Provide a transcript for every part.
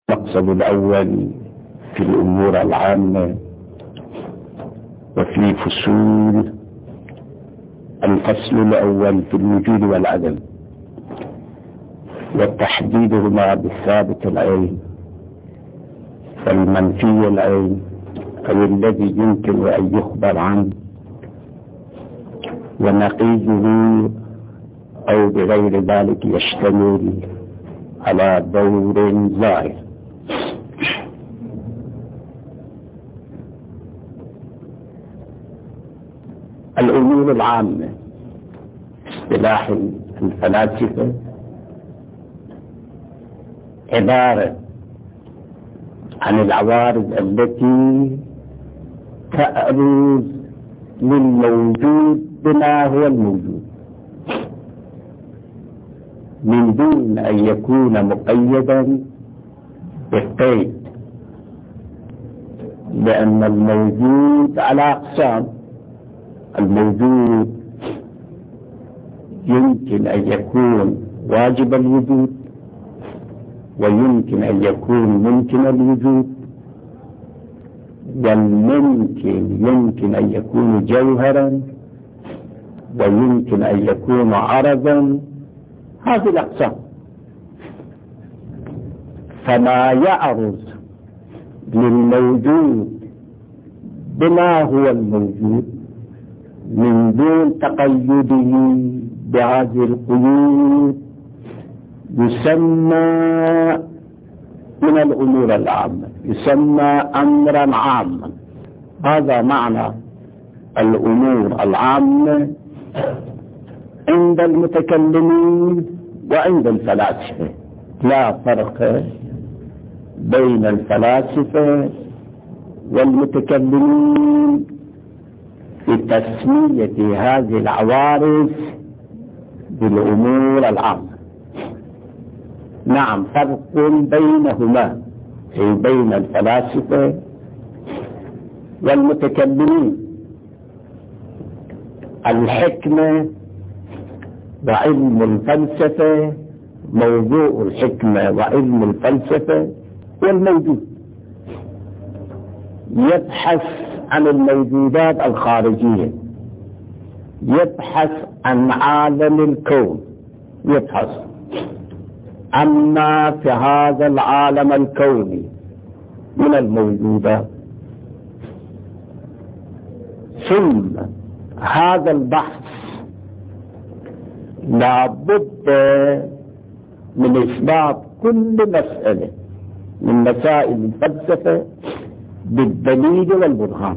المقصد الأول في الأمور العامة وفي فصول. الفصل الأول في الوجود والعدم وتحديدهما بالثابت العين والمنفي العين أو الذي يمكن أن يخبر عنه ونقيضه أو بغير ذلك يشتمل على دور ظاهر. الأمور العامة اصطلاح الفلاسفة عبارة عن العوارض التي تأرز للموجود بما هو الموجود من دون أن يكون مقيدا بالقيد، لأن الموجود على أقسام. الموجود يمكن أن يكون واجب الوجود، ويمكن أن يكون ممكن الوجود، والممكن يمكن أن يكون جوهرا، ويمكن أن يكون عرضا. هذه الأقسام. فما يعرض للموجود بما هو الموجود من دون تقيده بهذه القيود يسمى من الأمور العامة، يسمى أمرا عاما. هذا معنى الأمور العامة عند المتكلمين وعند الفلاسفة. لا فرق بين الفلاسفة والمتكلمين في تسمية هذه العوارض بالأمور العامة. نعم، فرق بينهما، أي بين الفلاسفة والمتكلمين. الحكمة وعلم الفلسفة، موضوع الحكمة وعلم الفلسفة والموجود يبحث عن الموجودات الخارجية، يبحث عن عالم الكون، يبحث عما في هذا العالم الكوني من الموجودات. ثم هذا البحث لا بد من إثبات كل مسألة من مسائل الفلسفة بالدليل والبرهان،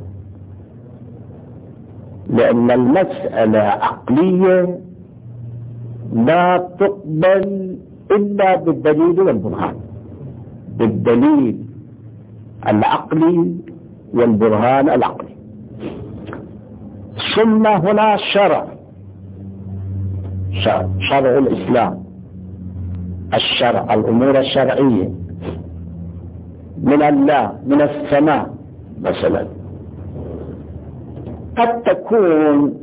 لأن المسألة عقلية لا تقبل إلا بالدليل والبرهان، بالدليل العقلي والبرهان العقلي. ثم هنا شرع الإسلام، الشرع، الأمور الشرعية من الله، من السماء مثلا. قد تكون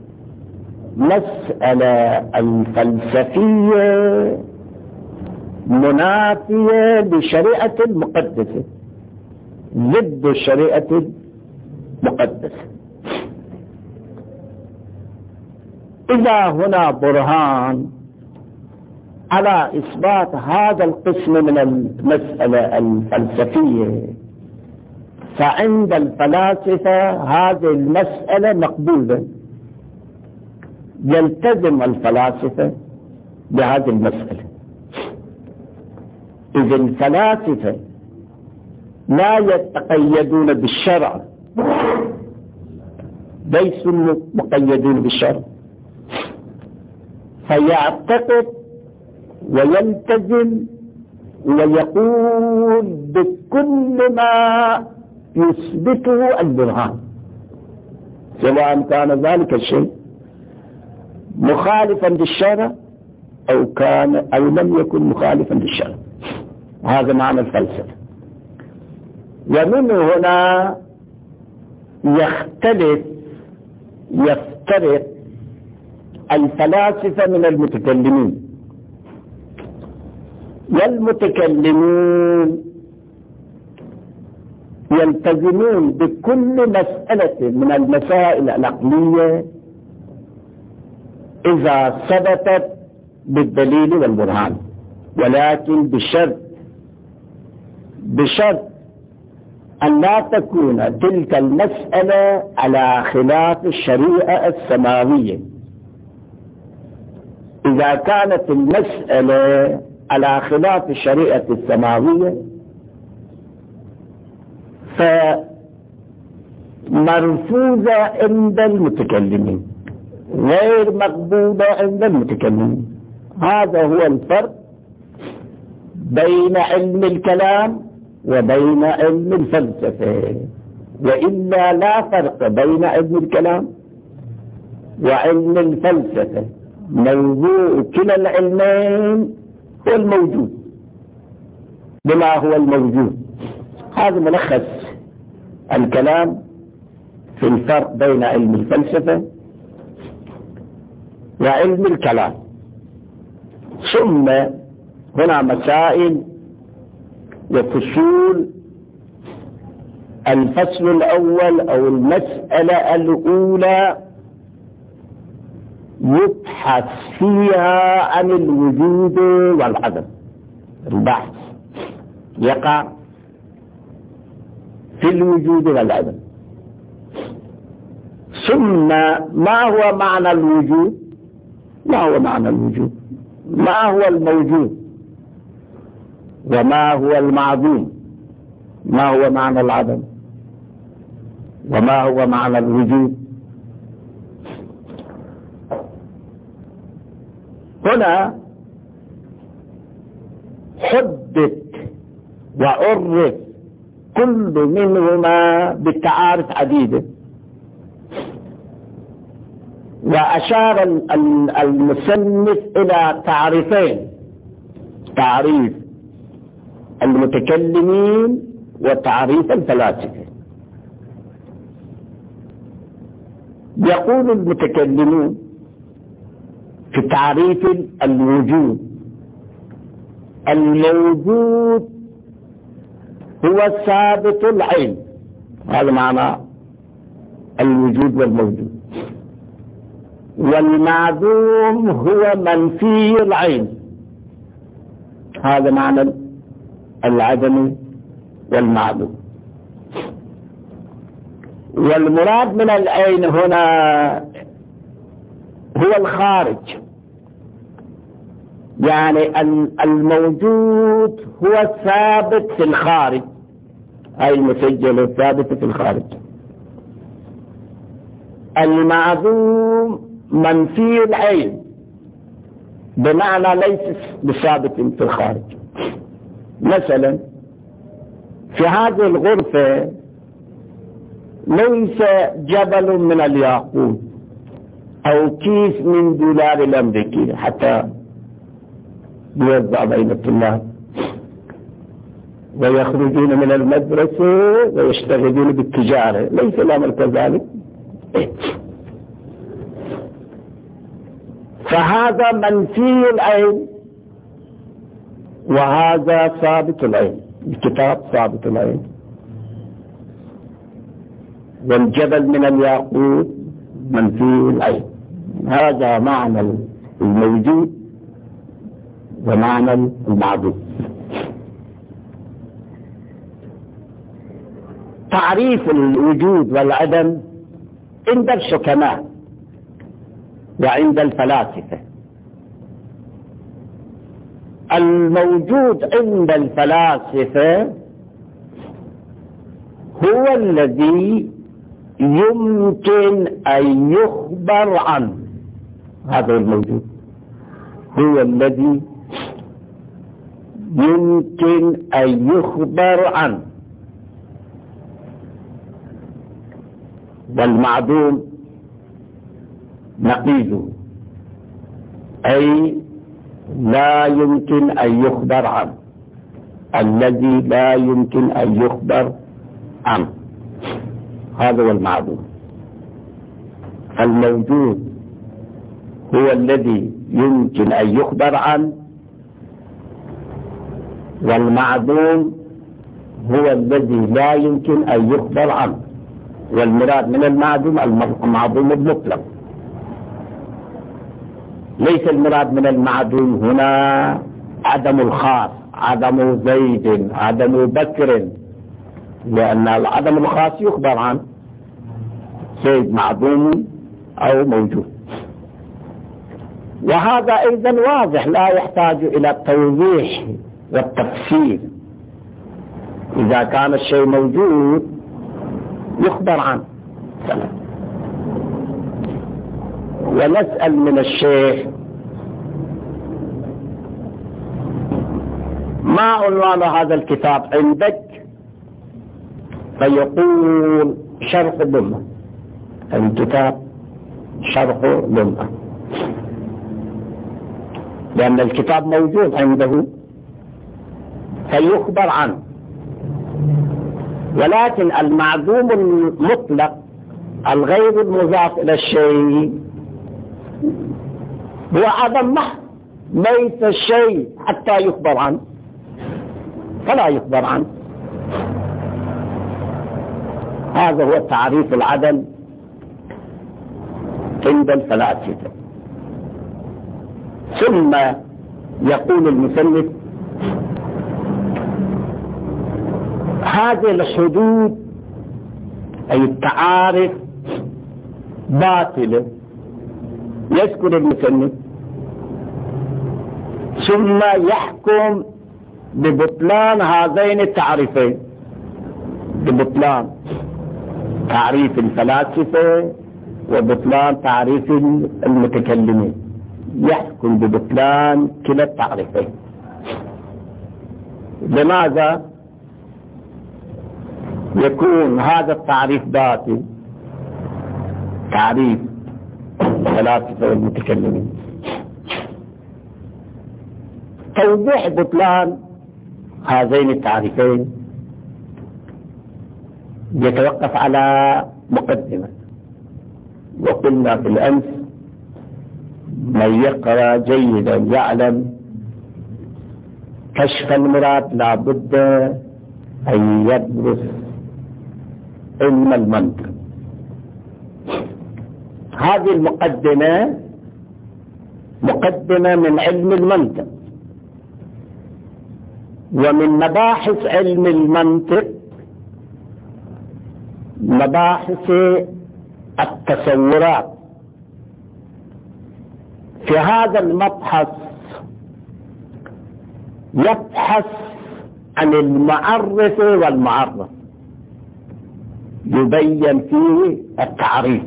مسألة الفلسفية منافية لشريعة المقدسة، ضد الشريعة المقدسة. إذا هنا برهان على إثبات هذا القسم من المسألة الفلسفية، فعند الفلاسفة هذه المسألة مقبولة، يلتزم الفلاسفة بهذه المسألة. إذا الفلاسفة لا يتقيدون بالشرع، ليسوا مقيدون بالشرع، فيعتقد ويلتزم ويقول بكل ما يثبته البرهان، سواء كان ذلك الشيء مخالفا للشرع أو لم يكن مخالفا للشرع. هذا معنى الفلسفة. ومن هنا يفترق الفلاسفة من المتكلمين. والمتكلمون يلتزمون بكل مسألة من المسائل العقلية إذا ثبتت بالدليل والبرهان، ولكن بشرط أن لا تكون تلك المسألة على خلاف الشريعة السماوية. إذا كانت المسألة على خلاف الشريعة السماوية فمرفوضة عند المتكلمين، غير مقبولة عند المتكلمين. هذا هو الفرق بين علم الكلام وبين علم الفلسفة، وإلا لا فرق بين علم الكلام وعلم الفلسفة. موضوع كلا العلمين هو الموجود بما هو الموجود. هذا ملخص الكلام في الفرق بين علم الفلسفة وعلم الكلام. ثم هنا مسائل وفصول. الفصل الأول أو المسألة الأولى يبحث فيها عن الوجود والعدم. البحث يقع في الوجود والعدم. ثم ما هو معنى الوجود؟ ما هو معنى الوجود؟ ما هو الموجود؟ وما هو المعدوم؟ ما هو معنى العدم؟ وما هو معنى الوجود؟ هنا حدد وعرف كل منهما بالتعارف عديدة، وأشار المصنف إلى تعريفين: تعريف المتكلمين وتعريف الفلاسفة. يقول المتكلمون في تعريف الوجود: الموجود هو ثابت العين. هذا معنى الوجود والموجود. والمعدوم هو منفي العين. هذا معنى العدم والمعدوم. والمراد من العين هنا هو الخارج، يعني الموجود هو الثابت في الخارج، أي المسجل الثابت في الخارج. المعدوم منفي العين، بمعنى ليس بثابت في الخارج. مثلا في هذه الغرفة ليس جبل من الياقوت أو كيس من دولار الأمريكي حتى يوزع بين الطلاب ويخرجون من المدرسة ويشتغلون بالتجارة. ليس الأمر كذلك. فهذا منفي العين وهذا ثابت العين. الكتاب ثابت العين، والجبل من الياقوت منفي العين. هذا معنى الموجود ومعنى المعدوم. تعريف الوجود والعدم عند الحكماء وعند الفلاسفة. الموجود عند الفلاسفة هو الذي يمكن أن يخبر عنه. هذا الموجود هو الذي يمكن أن يخبر عنه. والمعدوم نقيضه، أي لا يمكن أن يخبر عنه، الذي لا يمكن أن يخبر عنه. هذا هو المعدوم. الموجود هو الذي يمكن أن يخبر عنه، والمعدوم هو الذي لا يمكن أن يخبر عنه، والمراد من المعدوم المعدوم المطلق، ليس المراد من المعدوم هنا عدم الخاص، عدم زيد، عدم بكر، لأن العدم الخاص يخبر عنه، زيد معدوم أو موجود. وهذا أيضا واضح لا يحتاج إلى التوضيح والتفسير، إذا كان الشيء موجود يخبر عنه. ونسأل من الشيخ ما عنوان هذا الكتاب عندك؟ فيقول شرح الأمة، الكتاب شرح الأمة، لأن الكتاب موجود عنده فيخبر عنه. ولكن المعدوم المطلق الغير المضاف إلى الشيء هو عدم محض، ليس الشيء حتى يخبر عنه، فلا يخبر عنه. هذا هو تعريف العدم عند الفلاسفة. ثم يقول المصنف هذه الحدود أي التعارف باطلة، يذكر المصنف ثم يحكم ببطلان هذين التعريفين، ببطلان تعريف الفلاسفة وبطلان تعريف المتكلمين، يحكم ببطلان كلا التعريفين. لماذا يكون هذا التعريف باطل؟ تعريف الفلاسفة والمتكلمين. توضيح بطلان هذين التعريفين يتوقف على مقدمة، وقلنا بالأمس من يقرأ جيدا يعلم كشف المراد لا بد أن يدرس علم المنطق. هذه المقدمة مقدمة من علم المنطق، ومن مباحث علم المنطق مباحث التصورات. في هذا المبحث يبحث عن المعرف والمعرف، يبين فيه التعريف.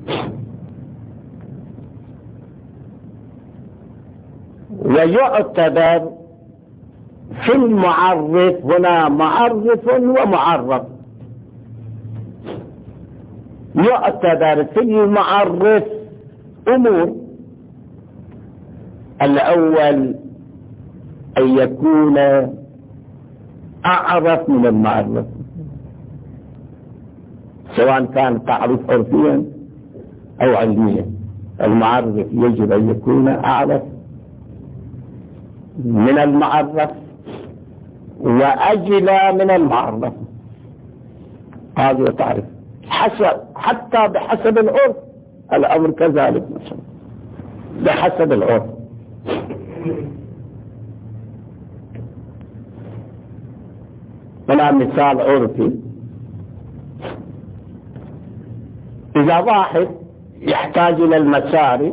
ويعتبر في المعرف هنا معرف ومعرف. يعتبر في المعرف أمور: الأول أن يكون أعرف من المعرف، سواء كان تعريف عرفيا أو علميا. المعرف يجب أن يكون أعرف من المعرف وأجلى من المعرف. هذا تعرف حتى بحسب العرف الأمر كذلك، مثلا بحسب العرف. هنا مثال عرفي: إذا واحد يحتاج إلى المساري،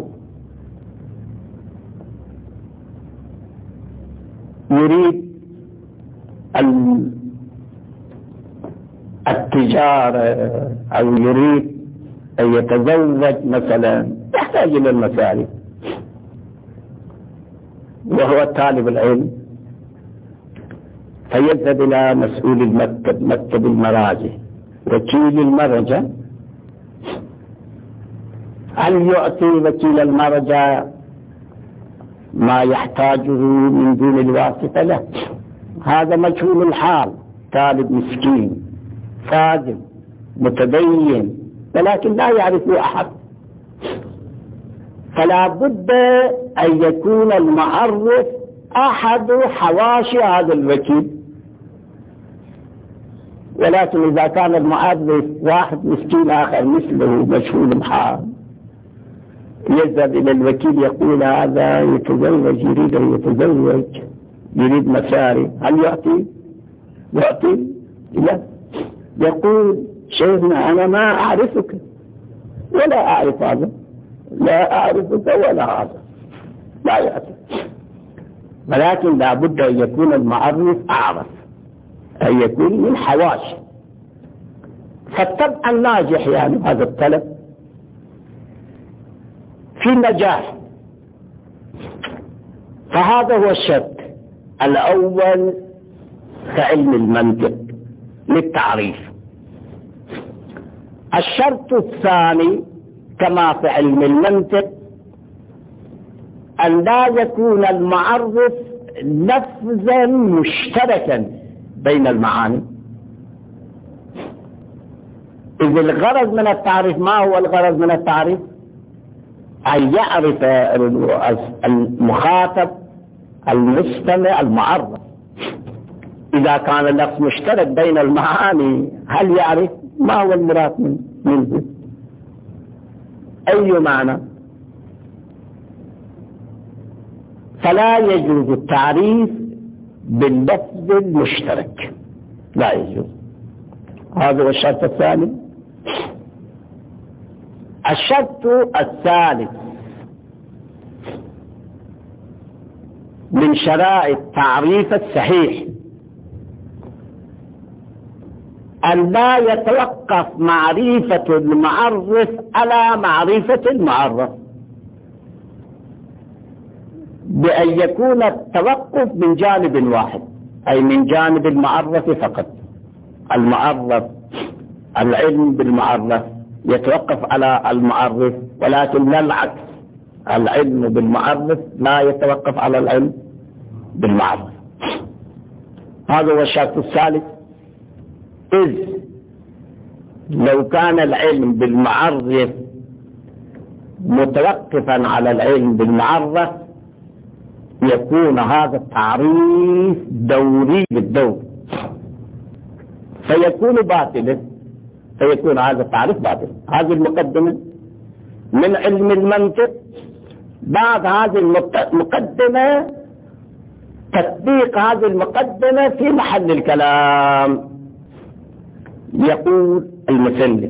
يريد التجارة أو يريد أن يتزوج مثلا، يحتاج إلى المساري، وهو طالب العلم، فيذهب إلى مسؤول المكتب، مكتب المراجع، وكيل المرجع. هل يعطي وكيل المرجع ما يحتاجه من دون الواسطة؟ لا، هذا مجهول الحال، طالب مسكين فاضل متدين، ولكن لا يعرفه أحد. فلا بد أن يكون المعرف أحد حواشي هذا الوكيل، ولكن إذا كان المعرف واحد مسكين آخر مثله مجهول الحال يذهب إلى الوكيل يقول هذا يتزوج، يريد أن يتزوج، يريد مصاري، هل يعطي؟ لا، يقول شيخنا أنا ما أعرفك ولا أعرف هذا، لا أعرفك ولا هذا، لا يعطي. ولكن لا بد أن يكون المعرف أعرف، أن يكون من حواشي. فالطبع الناجح يعني هذا الطلب في نجاح. فهذا هو الشرط الأول في علم المنطق للتعريف. الشرط الثاني كما في علم المنطق أن لا يكون المعرف لفظا مشتركا بين المعاني. إذ الغرض من التعريف، ما هو الغرض من التعريف؟ أن يعرف المخاطب المستمع المعرف. إذا كان اللفظ مشترك بين المعاني هل يعرف ما هو المراد منه؟ أي معنى؟ فلا يجوز التعريف باللفظ المشترك، لا يجوز. هذا هو الشرط الثاني. الشرط الثالث من شرائط التعريف الصحيح أن لا يتوقف معرفة المعرف على معرفة المعرف، بأن يكون التوقف من جانب واحد، أي من جانب المعرف فقط. المعرف، العلم بالمعرف يتوقف على المعرف، ولكن لا العكس، العلم بالمعرف لا يتوقف على العلم بالمعرف. هذا هو الشرط الثالث. إذ لو كان العلم بالمعرف متوقفا على العلم بالمعرف يكون هذا التعريف دوري بالدور، فيكون باطلا، فيكون هذا التعريف باطل. هذه المقدمة من علم المنطق. بعد هذه المقدمة تطبيق هذه المقدمة في محل الكلام. يقول المثلث: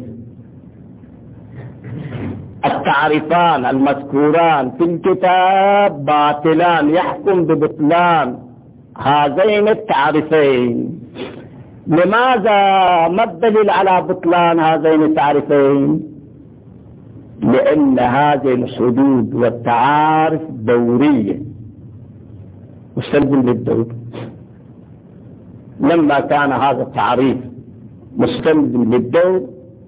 التعريفان المذكوران في الكتاب باطلان، يحكم ببطلان هذين التعريفين. لماذا؟ ما الدليل على بطلان هذين التعريفين؟ لأن هذه الحدود والتعارف دورية، مستلزم للدور. لما كان هذا التعريف مستلزم للدور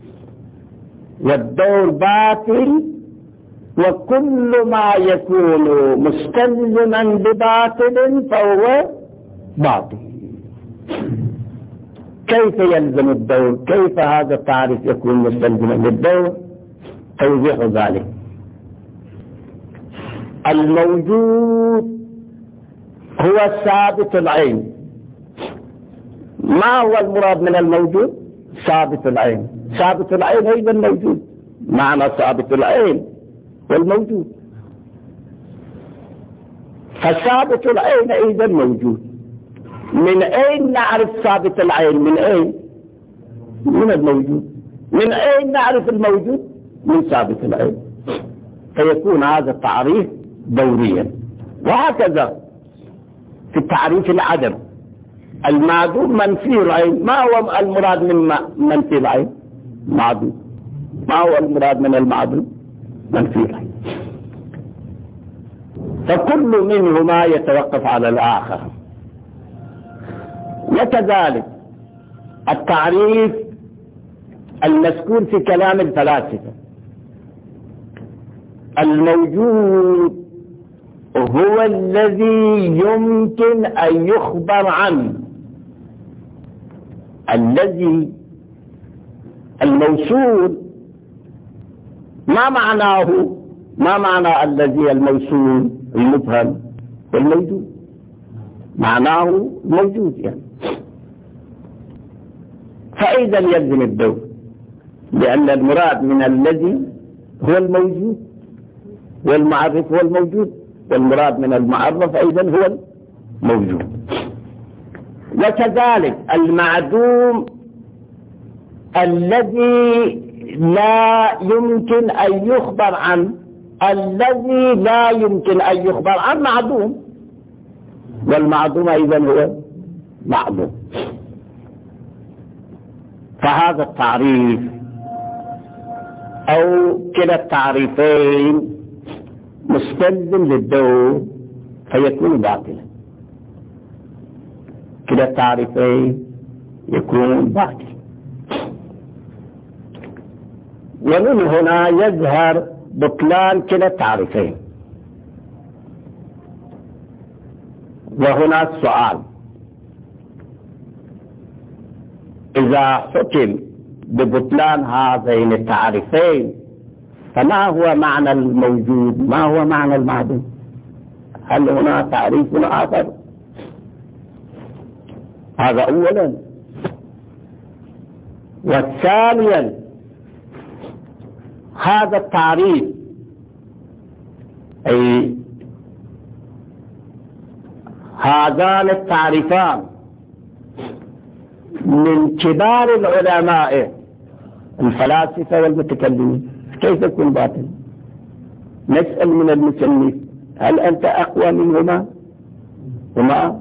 والدور باطل، وكل ما يكون مستلزما بباطل فهو باطل. كيف يلزم الدور؟ كيف هذا التعريف يكون مستلزما للدور؟ توضيح ذلك: الموجود هو ثابت العين. ما هو المراد من الموجود؟ ثابت العين. ثابت العين أيضا موجود، معنى ثابت العين والموجود. فثابت العين أيضا موجود. من أين نعرف ثابت العين؟ من أين؟ من الموجود. من أين نعرف الموجود؟ من ثابت العين. فيكون هذا التعريف دوريا. وهكذا في التعريف العدم، المعدوم منفي العين. ما هو المراد من منفي العين؟ معدوم. ما هو المراد من المعدوم؟ منفي العين. فكل منهما يتوقف على الآخر. وكذلك التعريف المذكور في كلام الفلاسفة: الموجود هو الذي يمكن أن يخبر عنه. الذي الموصول ما معناه؟ ما معنى الذي الموصول المبهم والموجود؟ معناه موجود يعني. فإذا يلزم الدور، لأن المراد من الذي هو الموجود، والمعرف هو الموجود، والمراد من المعرف أيضا هو الموجود. وكذلك المعدوم الذي لا يمكن أن يخبر عنه، الذي لا يمكن أن يخبر عنه معدوم، والمعدوم أيضا هو معدوم. فهذا التعريف أو كلا التعريفين مستلزم للدور فيكون باطلا، كلا التعريفين يكون باطل. ومن هنا يظهر بطلان كلا التعريفين. وهنا السؤال: إذا حكم ببطلان هذين التعريفين فما هو معنى الموجود؟ ما هو معنى المعدوم؟ هل هنا تعريف آخر؟ هذا أولا. وثانيا هذا التعريف أي هذان التعريفان من كبار العلماء الفلاسفة والمتكلمين، كيف يكون باطل؟ نسأل من المصنف: هل أنت أقوى منهما؟ هما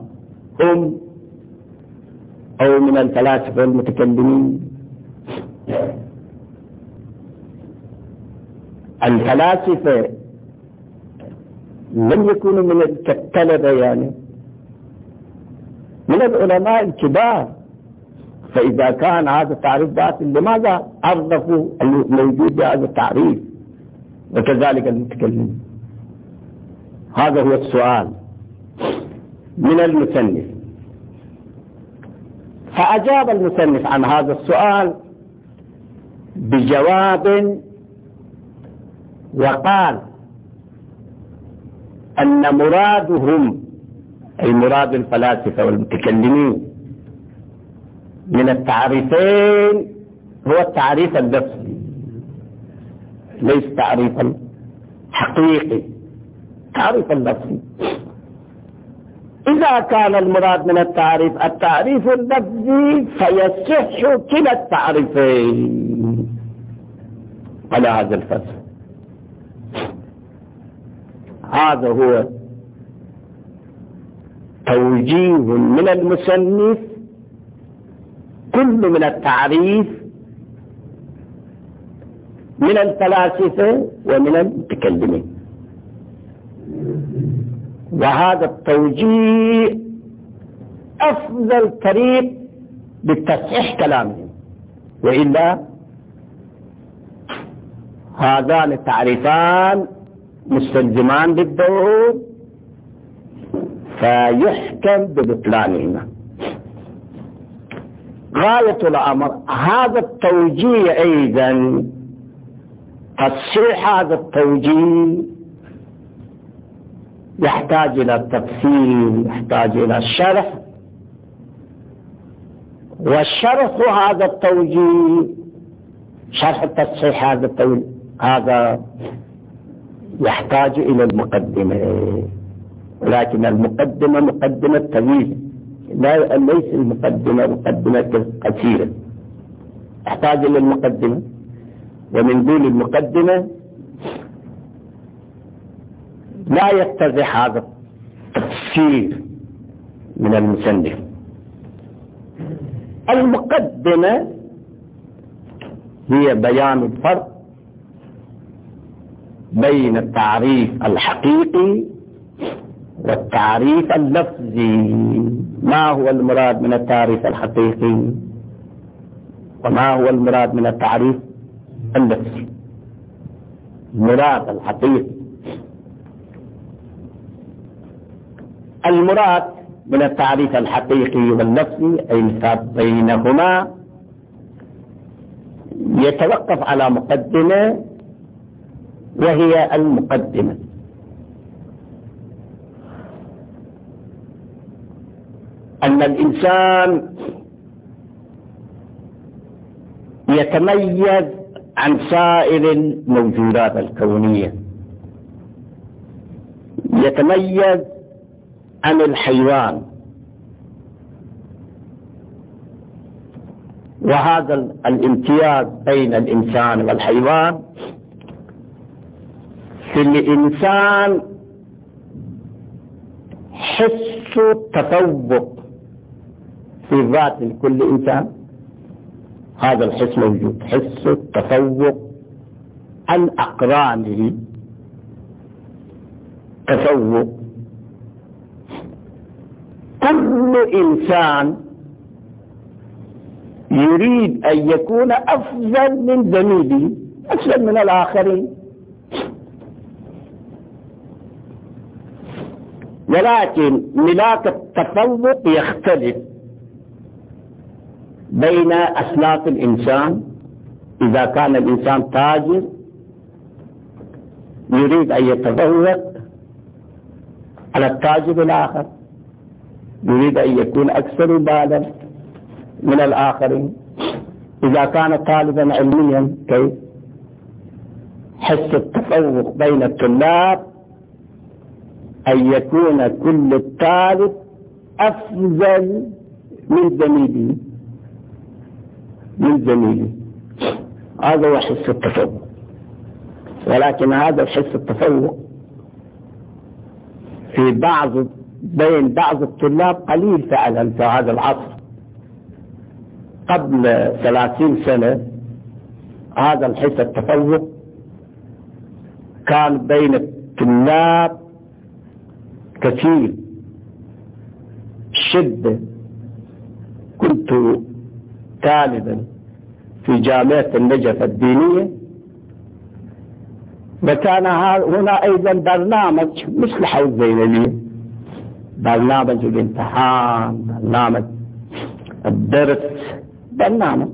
أو من الفلاسفة والمتكلمين؟ الفلاسفة لم يكونوا من الطلبة، يعني من العلماء الكبار. فإذا كان هذا التعريف باطل لماذا عرفوا الموجود بهذا التعريف؟ وكذلك المتكلمين. هذا هو السؤال من المصنف. فأجاب المصنف عن هذا السؤال بجواب وقال أن مرادهم أي مراد الفلاسفة والمتكلمين من التعريفين هو التعريف اللفظي، ليس تعريفا حقيقي، تعريف اللفظي. إذا كان المراد من التعريف اللفظي فيصح كلا التعريفين على هذا الفصل. هذا هو توجيه من المصنف كل من التعريف من الفلاسفة ومن المتكلمين، وهذا التوجيه أفضل طريق لتصحيح كلامهم. وإلا هذان التعريفان مستلزمان للدور فيحكم ببطلانهما. غاية الأمر هذا التوجيه أيضا، تصحيح هذا التوجيه يحتاج إلى تفسير، يحتاج إلى شرح، وشرح هذا التوجيه، شرح تصحيح هذا التوجيه هذا يحتاج إلى المقدمة، ولكن المقدمة مقدمة طويلة، ليس المقدمة مقدمة قصيرة، يحتاج إلى المقدمة. ومن دون المقدمة لا يتضح هذا التفسير من المصنف. المقدمة هي بيان الفرق بين التعريف الحقيقي والتعريف اللفظي. ما هو المراد من التعريف الحقيقي وما هو المراد من التعريف اللفظي؟ المراد الحقيقي، المراد من التعريف الحقيقي واللفظي أي الفرق بينهما يتوقف على مقدمة، وهي المقدمة. أن الإنسان يتميز عن سائر الموجودات الكونية، يتميز عن الحيوان. وهذا الامتياز بين الإنسان والحيوان، في الإنسان حس التفوق في ذات كل إنسان، هذا الحس موجود، حس التفوق عن أقرانه، تفوق. كل إنسان يريد أن يكون أفضل من زميله، أفضل من الآخرين، ولكن ملاك التفوق يختلف بين أسلاف الإنسان. إذا كان الإنسان تاجر يريد أن يتفوق على التاجر الآخر، يريد أن يكون أكثر بالا من الآخرين. إذا كان طالبا علميا كيف؟ حس التفوق بين الطلاب أن يكون كل طالب أفضل من زميله، هذا هو حس التفوق. ولكن هذا الحس التفوق بين بعض الطلاب قليل فعلا في هذا العصر. قبل 30 سنة هذا الحس التفوق كان بين الطلاب كثير شدة. كنت طالبا في جامعة النجف الدينية، وكان هنا أيضا برنامج مثل حوض زينبية، برنامج الامتحان، برنامج الدرس، برنامج.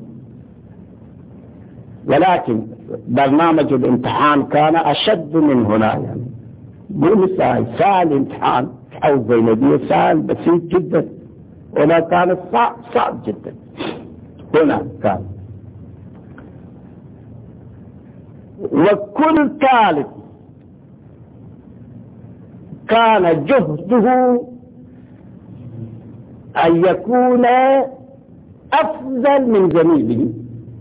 ولكن برنامج الامتحان كان أشد من هنا، يعني مو مثال سهل امتحان حوض زينبية سهل بسيط جدا، ولا كان صعب جدا. هنا كان، وكل طالب كان جهده أن يكون أفضل من زميله.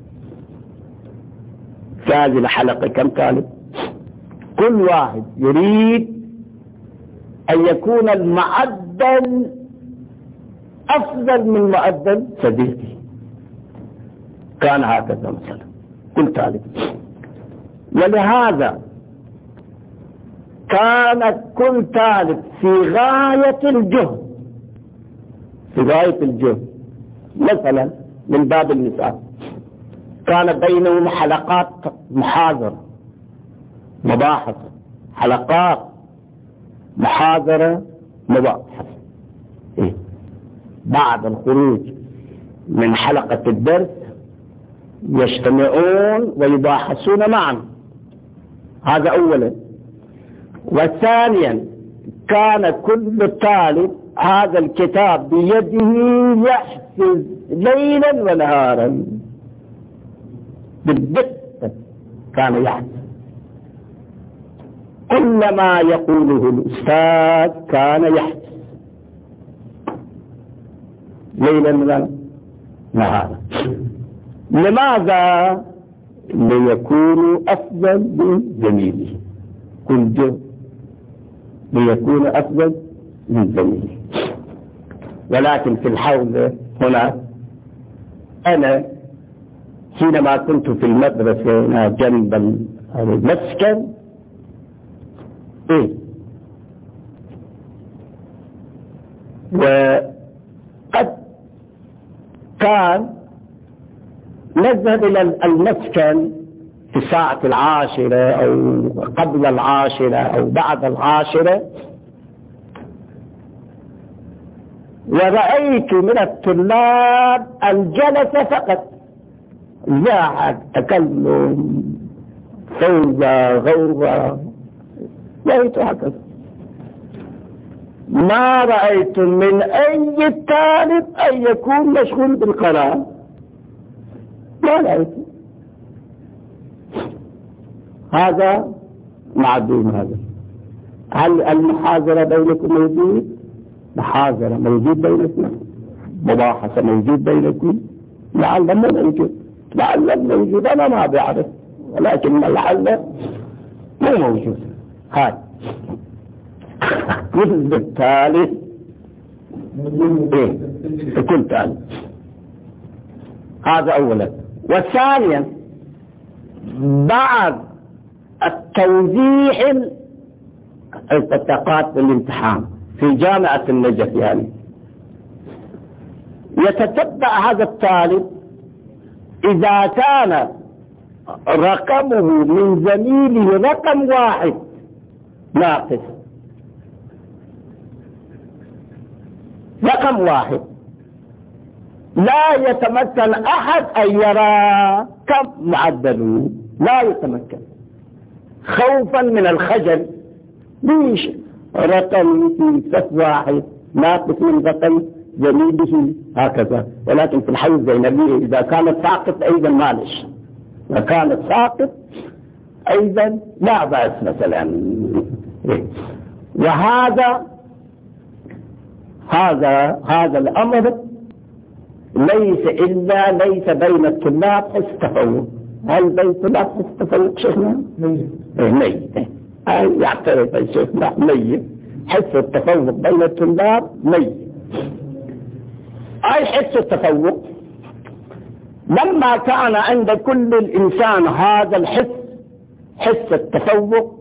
في هذه الحلقة كم طالب؟ كل واحد يريد أن يكون المعدل أفضل من معدل صديقه. كان هكذا مثلا كل طالب. ولهذا كان كل طالب في غاية الجهد، مثلا من باب المثال كان بينهم حلقات محاضرة مباحث، حلقات محاضرة مباحث. بعد الخروج من حلقة الدرس يجتمعون ويباحثون معا، هذا أولا. وثانيا كان كل طالب هذا الكتاب بيده يحفظ ليلا ونهارا بالدقة، كان يحفظ كل ما يقوله الأستاذ، كان يحفظ ليلا ونهارا. لماذا؟ ليكونوا أفضل من زميله، كل جهد ليكون أفضل من زميله. ولكن في الحوزة هنا، أنا حينما كنت في المدرسة هنا جنب المسكن، وقد كان نذهب إلى المسكن في الساعة 10 أو قبل 10 أو بعد 10، ورأيت من الطلاب الجلسة فقط، زاحت، تكلم، فوزة، غوغة، رأيت هكذا. ما رأيت من أي طالب أن يكون مشغول بالقراءة، لا يكون. هذا معدوم. هذا هل المحاضرة بينكم موجود؟ محاضرة موجود بينكم، مباحثة موجود بينكم، لعل موجود، لعل موجود، أنا ما بعرف، ولكن لعل مو موجود. هاي الجزء الثالث يكون ثالث. هذا أولا. وثانيا بعد التوضيح البطاقات بالامتحان في جامعة النجف، يعني يتتبع هذا الطالب إذا كان رقمه من زميله رقم واحد ناقص، رقم واحد، لا يتمكن أحد أن يرى كم معدله، لا يتمكن خوفا من الخجل. ليش رقم في صف واحد ناقص من رقم زميله هكذا؟ ولكن في الحي الزينبية إذا كانت ساقط أيضا معلش، إذا كانت ساقط أيضا لا بأس مثلا. وهذا هذا الأمر ليس بين الطلاب حس تفوق. هل بين الطلاب حس تفوق شيخنا؟ ميت. يعترف الشيخنا ميت. حس التفوق بين الطلاب ميت. أي حس التفوق لما كان عند كل الإنسان هذا الحس، حس التفوق،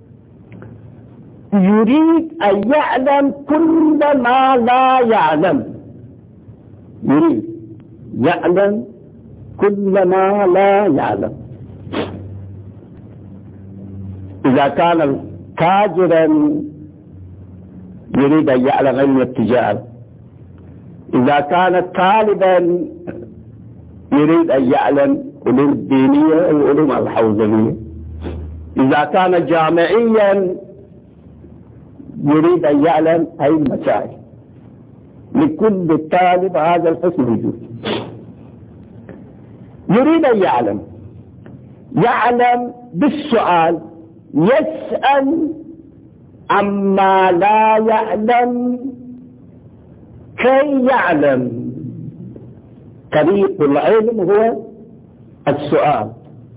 يريد أن يعلم كل ما لا يعلم، يريد يعلم كل ما لا يعلم. إذا كان تاجرا يريد أن يعلم علم التجارة، إذا كان طالبا يريد أن يعلم علوم الدينية وعلوم الحوزوية، إذا كان جامعيا يريد أن يعلم أي مسائل. لكل طالب هذا الحس موجود. يريد أن يعلم بالسؤال، يسأل عما لا يعلم كي يعلم. طريق العلم هو السؤال،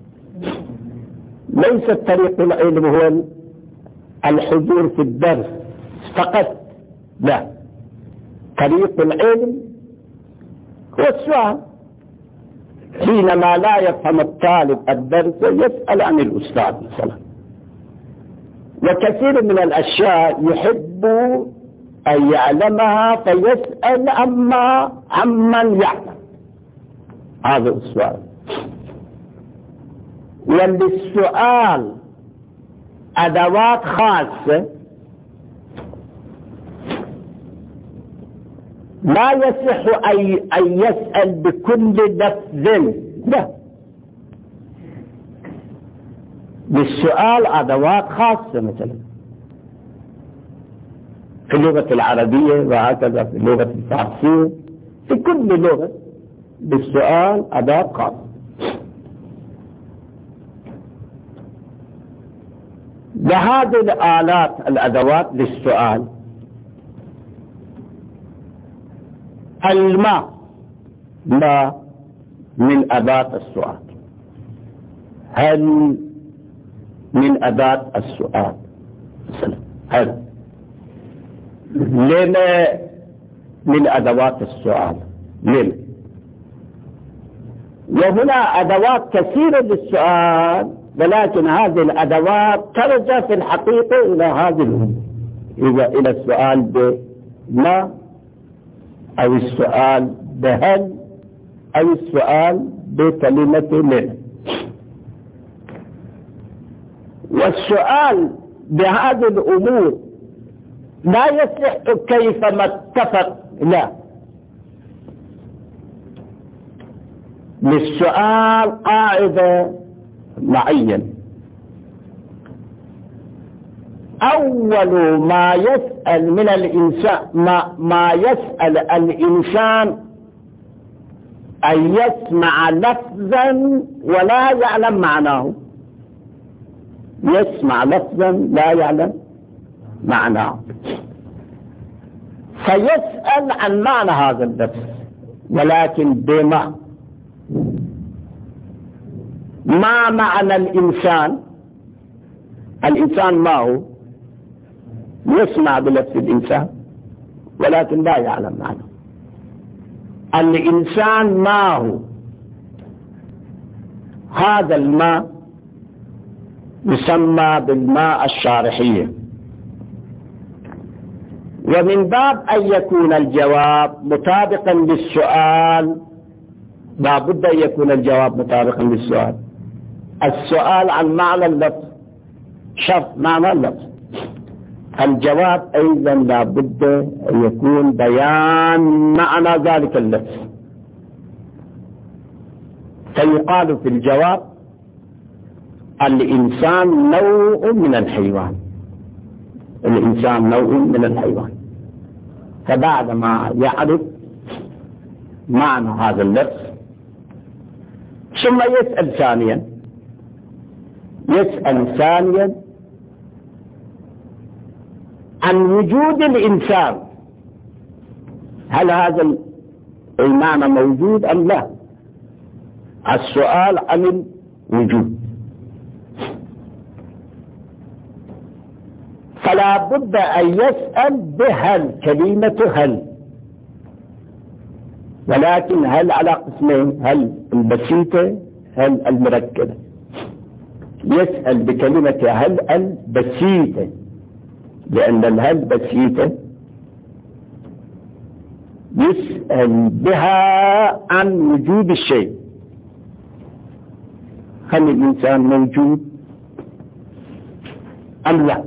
ليس طريق العلم هو الحضور في الدرس فقط، لا، طريق العلم هو السؤال. حينما لا يفهم الطالب الدرس يسأل عن الأستاذ مثلا. وكثير من الأشياء يحب أن يعلمها فيسأل عمن يعلم. هذا السؤال. وللسؤال أدوات خاصة، لا يصح أن يسأل بكل لفظ، لا، للسؤال أدوات خاصة، مثلا في اللغة العربية وهكذا في اللغة الفارسية، في كل لغة للسؤال أداة خاصة. بهذه الآلات الأدوات للسؤال، الماء من أداة السؤال. هل من أداة السؤال؟ هل لما من أدوات السؤال؟ لما؟ وهنا أدوات كثيرة للسؤال، ولكن هذه الأدوات ترجع في الحقيقة إلى هذه الأمور، إلى السؤال بما، أو السؤال بهل، أو السؤال بكلمة من. والسؤال بهذه الأمور لا يصح كيفما اتفق، لا، للسؤال قاعدة معينة. أول ما يسأل من الإنسان ما يسأل الإنسان أن يسمع لفظا ولا يعلم معناه، يسمع لفظا لا يعلم معناه، فيسأل عن معنى هذا اللفظ، ولكن بما ما معنى الإنسان؟ الإنسان ما هو؟ يسمع بلفظ الإنسان ولكن لا يعلم معنى الإنسان ما هو. هذا الماء يسمى بالماء الشارحية، ومن باب أن يكون الجواب مطابقا للسؤال لا بد أن يكون الجواب مطابقا للسؤال. السؤال عن معنى اللفظ شرط معنى اللفظ، الجواب أيضا لا بد أن يكون بيان معنى ذلك اللفظ. فيقال في الجواب الإنسان نوع من الحيوان، الإنسان نوع من الحيوان. فبعدما يعرف معنى هذا اللفظ ثم يسأل ثانيا عن وجود الإنسان، هل هذا المعنى موجود أم لا؟ السؤال عن الوجود. فلا بد أن يسأل بهل، كلمة هل، ولكن هل على قسمين، هل البسيطة هل المركبة. يسأل بكلمة هل البسيطة، لأن الهل بسيطة يسأل بها عن وجود الشيء، هل الإنسان موجود أم لا.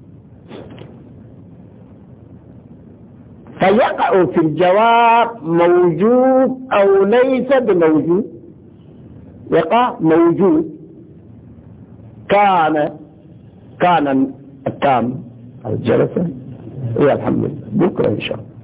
فيقع في الجواب موجود أو ليس بموجود. يقع موجود، كان التام الجلسة. الحمد لله، بكرة إن شاء الله.